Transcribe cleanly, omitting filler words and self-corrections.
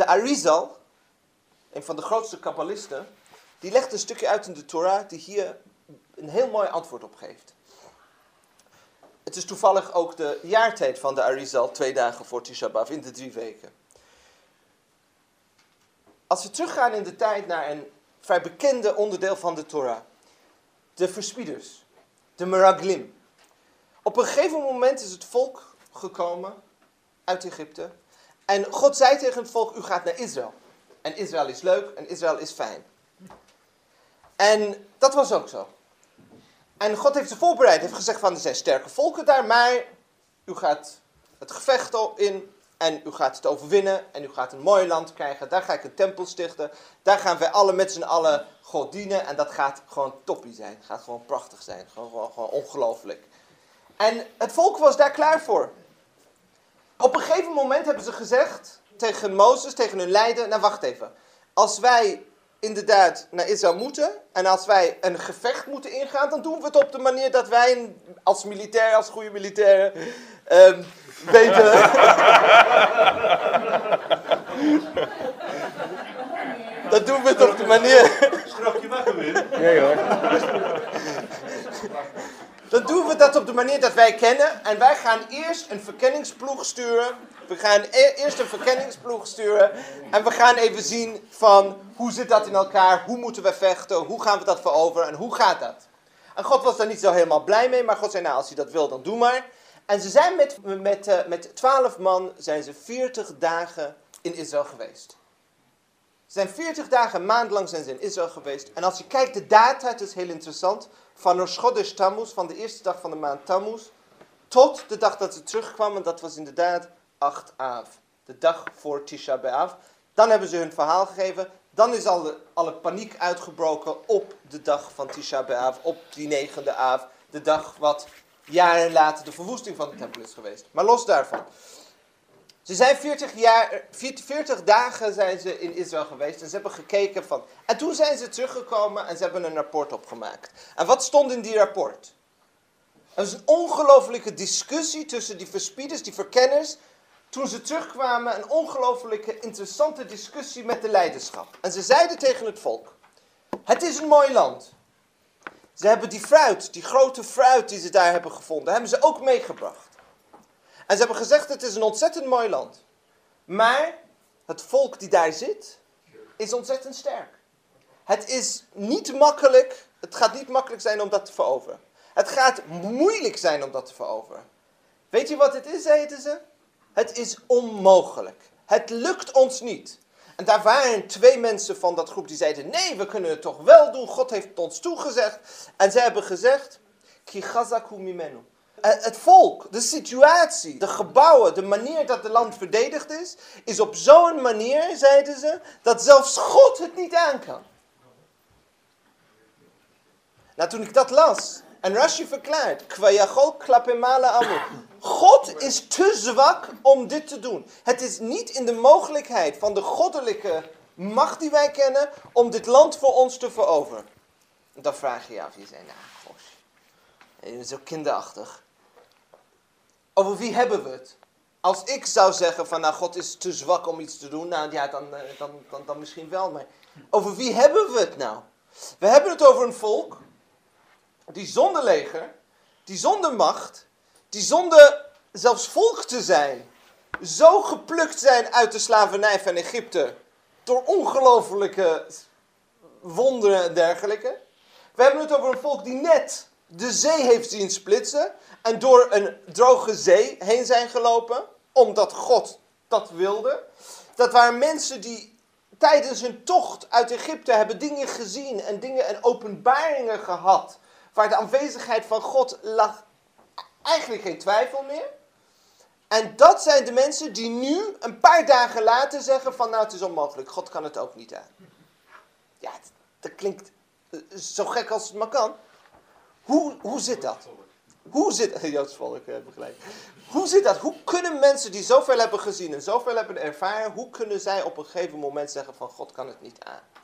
de Arizal, een van de grootste kabbalisten, die legt een stukje uit in de Torah die hier een heel mooi antwoord op geeft. Het is toevallig ook de jaartijd van de Arizal, 2 dagen voor Tisha B'Av, in de 3 weken. Als we teruggaan in de tijd naar een vrij bekende onderdeel van de Torah. De verspieders, de meraglim. Op een gegeven moment is het volk gekomen uit Egypte. En God zei tegen het volk, u gaat naar Israël. En Israël is leuk en Israël is fijn. En dat was ook zo. En God heeft ze voorbereid. Hij heeft gezegd van, er zijn sterke volken daar, maar u gaat het gevecht in en u gaat het overwinnen en u gaat een mooi land krijgen. Daar ga ik een tempel stichten. Daar gaan wij alle met z'n allen God dienen en dat gaat gewoon toppie zijn. Het gaat gewoon prachtig zijn. Gewoon ongelooflijk. En het volk was daar klaar voor. Op een gegeven moment hebben ze gezegd tegen Mozes, tegen hun leider, nou wacht even. Als wij inderdaad naar Israël moeten en als wij een gevecht moeten ingaan, dan doen we het op de manier dat wij als militair, als goede militairen, weten. Dat doen we het op de manier. Schrok je wakker weer? Nee hoor. Dan doen we dat op de manier dat wij kennen. En wij gaan eerst een verkenningsploeg sturen. We gaan eerst een verkenningsploeg sturen. En we gaan even zien van hoe zit dat in elkaar? Hoe moeten we vechten? Hoe gaan we dat veroveren? En hoe gaat dat? En God was daar niet zo helemaal blij mee. Maar God zei, nou als hij dat wil, dan doe maar. En ze zijn met 12 man zijn ze 40 dagen in Israël geweest. Ze zijn 40 dagen, een maand lang zijn ze in Israël geweest. En als je kijkt, de data, het is heel interessant. Van Rosh Chodesh Tammuz, van de eerste dag van de maand Tammuz, tot de dag dat ze terugkwamen, dat was inderdaad 8 Av. De dag voor Tisha B'Av. Dan hebben ze hun verhaal gegeven. Dan is alle paniek uitgebroken op de dag van Tisha B'Av, op die 9e Av. De dag wat jaren later de verwoesting van de tempel is geweest. Maar los daarvan. Ze zijn 40 dagen zijn ze in Israël geweest en ze hebben gekeken van. En toen zijn ze teruggekomen en ze hebben een rapport opgemaakt. En wat stond in die rapport? Er was een ongelofelijke discussie tussen die verspieders, die verkenners. Toen ze terugkwamen, een ongelofelijke interessante discussie met de leiderschap. En ze zeiden tegen het volk, het is een mooi land. Ze hebben die fruit, die grote fruit die ze daar hebben gevonden, hebben ze ook meegebracht. En ze hebben gezegd, het is een ontzettend mooi land. Maar het volk die daar zit, is ontzettend sterk. Het is niet makkelijk, het gaat niet makkelijk zijn om dat te veroveren. Het gaat moeilijk zijn om dat te veroveren. Weet je wat het is, zeiden ze? Het is onmogelijk. Het lukt ons niet. En daar waren 2 mensen van dat groep die zeiden, nee, we kunnen het toch wel doen. God heeft het ons toegezegd. En ze hebben gezegd, Ki chazaku mimenu. Het volk, de situatie, de gebouwen, de manier dat het land verdedigd is op zo'n manier, zeiden ze, dat zelfs God het niet aan kan. Nou, toen ik dat las, en Rashi verklaart, Kwa yachol klape male amu. God is te zwak om dit te doen. Het is niet in de mogelijkheid van de goddelijke macht die wij kennen, om dit land voor ons te veroveren. En dan vraag je je af, je zei, nou, gosh, je bent zo kinderachtig. Over wie hebben we het? Als ik zou zeggen van, nou, God is te zwak om iets te doen, nou ja, dan misschien wel. Maar over wie hebben we het nou? We hebben het over een volk die zonder leger, die zonder macht, die zonder zelfs volk te zijn, zo geplukt zijn uit de slavernij van Egypte, door ongelofelijke wonderen en dergelijke. We hebben het over een volk die net de zee heeft zien splitsen en door een droge zee heen zijn gelopen, omdat God dat wilde. Dat waren mensen die tijdens hun tocht uit Egypte hebben dingen gezien en dingen en openbaringen gehad, waar de aanwezigheid van God lag eigenlijk geen twijfel meer. En dat zijn de mensen die nu een paar dagen later zeggen van, nou, het is onmogelijk, God kan het ook niet aan. Ja, dat klinkt zo gek als het maar kan. Hoe zit dat? Hoe zit Joods volk, begrijp. Hoe zit dat? Hoe kunnen mensen die zoveel hebben gezien en zoveel hebben ervaren, hoe kunnen zij op een gegeven moment zeggen van, God kan het niet aan?